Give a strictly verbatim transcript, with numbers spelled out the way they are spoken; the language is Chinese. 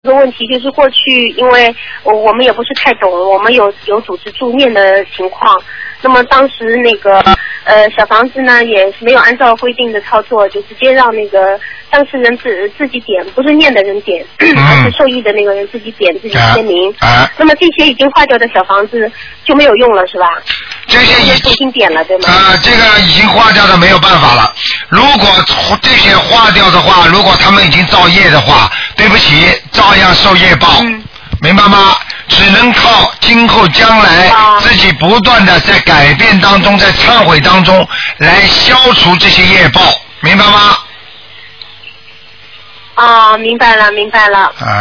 一个问题就是过去，因为我我们也不是太懂，我们有有组织助念的情况。那么当时那个呃小房子呢也是没有按照规定的操作，就直接让那个当事人自自己点，不是念的人点，嗯、而是受益的那个人自己点自己签名。 啊啊、 那么这些已经化掉的小房子就没有用了，是吧？ 这些已重新点了，对吗？ 啊、呃，这个已经化掉的没有办法了。如果这些化掉的话，如果他们已经造业的话，对不起，照样受业报，嗯、明白吗？只能靠今后将来自己不断的在改变当中，在忏悔当中来消除这些业报，明白吗？ 啊，明白了，明白了。啊。